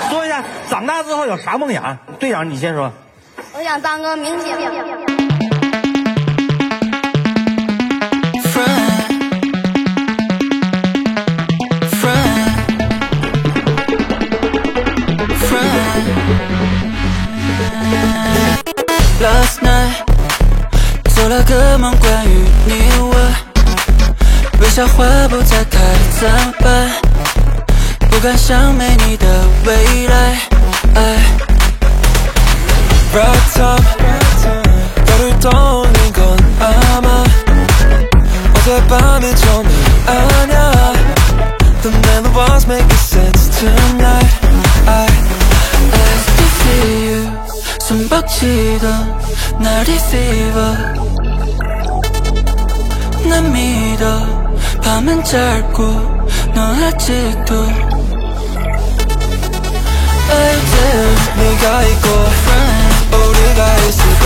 说一下长大之后有啥梦想？队长，你先说。 我想当个明星。 Last night 做了个梦，关于你我，微笑话不再开，怎么办？不敢想没你的未来。Right time 너를 떠올린 건 아마 어젯밤이 처음이 아냐. The melodies make sense tonight. I can feel you. 숨벅지던 날이 fever. 난 믿어 밤은 짧고 넌 아직도 이제 네가 있고 우리가 있을까.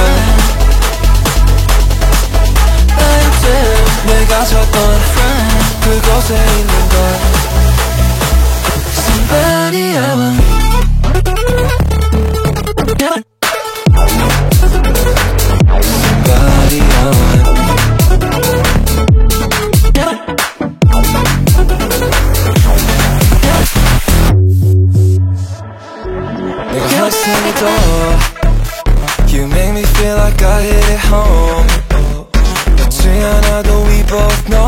이제 내가 찾던 그곳에 있는 걸. Somebody I want. Somebody I want. 내가 학생이도 You make me feel like I hit it home. 늦지 않아도 we both know.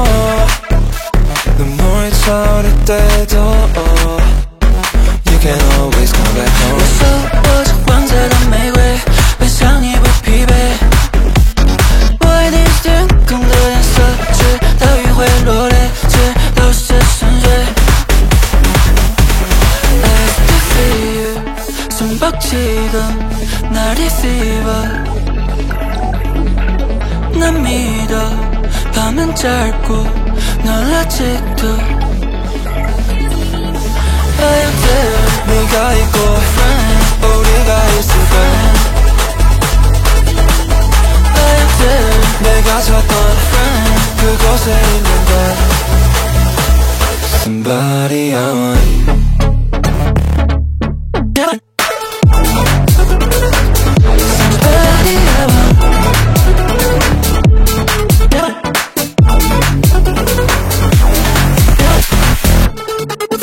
눈물이 차오를 때도 You can always come back home. 我是黄色的玫瑰，奔向你不疲惫。我一定是天空的颜色，直到雨会落泪，直到世界沉睡。I can feel you. 숨벅지던 날이 fever. 난 믿어 밤은 짧고 넌 아직도 이제 네가 있고 우리가 있을까. 이제 내가 찾던 그곳에 있는 걸. Somebody I want.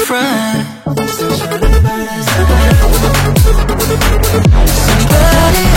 Somebody